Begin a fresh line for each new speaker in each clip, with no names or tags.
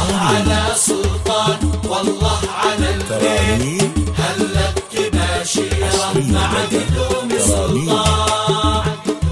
الله على سلطان والله على الليل هلت تباشيره مع قدوم سلطان.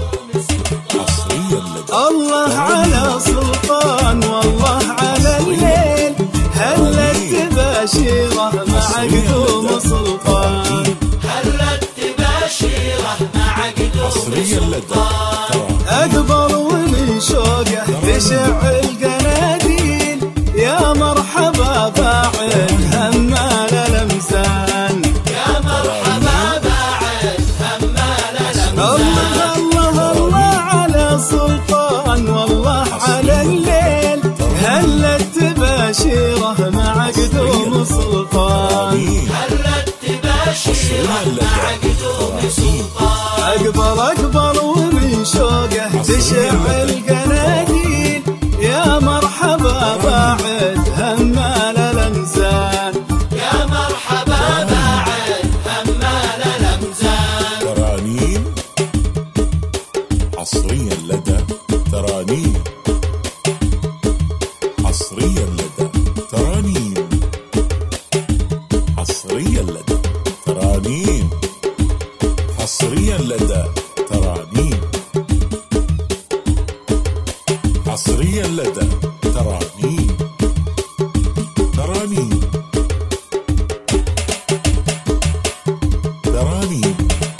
الله على سلطان والله على الليل هلت تباشيره مع قدوم سلطان.
هلت تباشيره مع قدوم سلطان.
أكبر ومن شوقه تشع القناديل يا مرحبا باعد همال الأمزان.
يا مرحبا باعد همال الأمزان.
الله على سلطان والله على الليل هلت تباشيره مع قدوم سلطان.
هلت تباشيره مع قدوم سلطان.
أكبر ومن شوقه تشع القناديل يا مرحبا باعد همال الأمزان.
يا مرحبا باعد همال الأمزان.
ترانيم حصريا لدى ترانيم. حصريا لدى ترانيم. حصريا لدى ترانيم. حصريا لدى ترانيم. حصريا لدى ترانيم. ترانيم. ترانيم.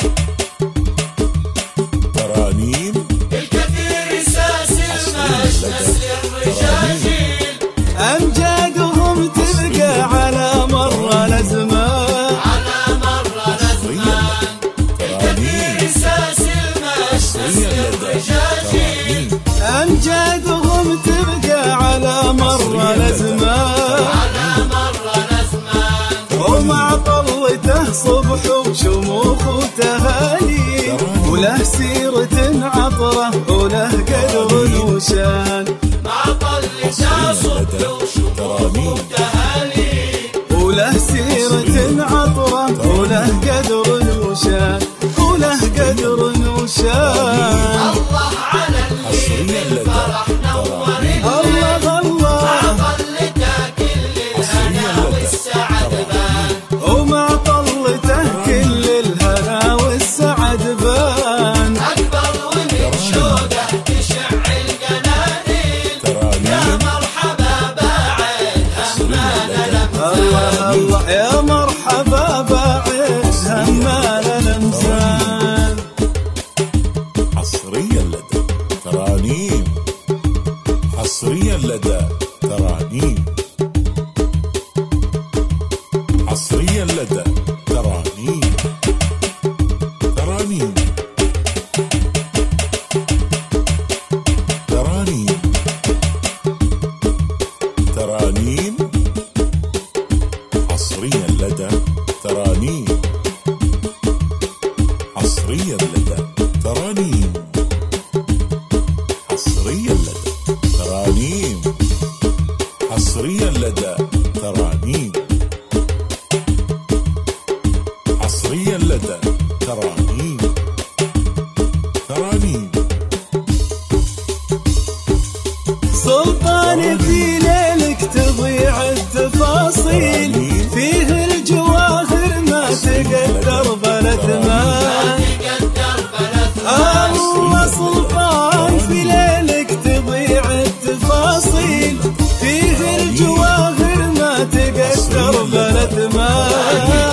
ترانيم.
الكثير ساسل مجلس الرجاجيل
أمجادهم تبقى على مر الأزمان.
على مر الأزمان. الكثير ساسل مجلس الرجاجيل
أمجادهم تبقى على مر الأزمان.
على مر الأزمان.
ومع طلته صبح وشموخ وتهاني وله سيرة عطرة وله قدر وشان.
مع طلته صبح وشموخ وتهاني
وله سيرة عطرة وله قدر وشان. وله قدر وشان.
الله على الليل فرح نورين.
الله
مع طلته كل الهنا والسعد بان.
ومع طلته كل الهنا والسعد بان.
أكبر ومن شوقه تشع القناديل يا مرحبا باعد همال الأمزان.
الله يا مرحبا باعد همال الأمزان.
حصريا لدى ترانيم. حصريا لدى ترانيم. حصريا لدى ترانيم. ترانيم. ترانيم. ترانيم. حصريا لدى ترانيم. حصريا لدى ترانيم. حصريا لدى ترانيم. حصريا لدى ترانيم. حصريا لدى ترانيم. ترانيم.
سلطان في ليلك تضيع التفاصيل فيه الجواهر ما تقدر بالاثمان. الله سلطان في ليلك تضيع التفاصيل فيه الجواهر ما تقدر بالاثمان.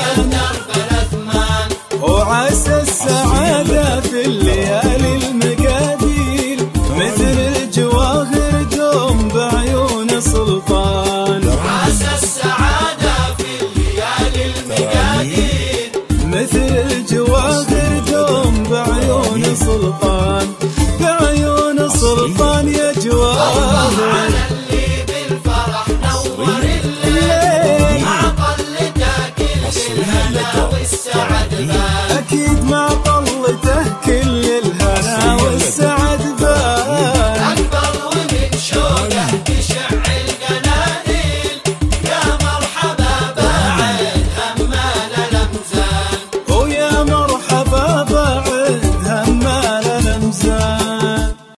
وعسى السعادة في الليالي المقاديل مثل الجواهر دوم بعيون سلطان.
عسى السعادة في الليالي المقادير
مثل الجواهر دوم بعيون سلطان. بعيون سلطان يا جواهر.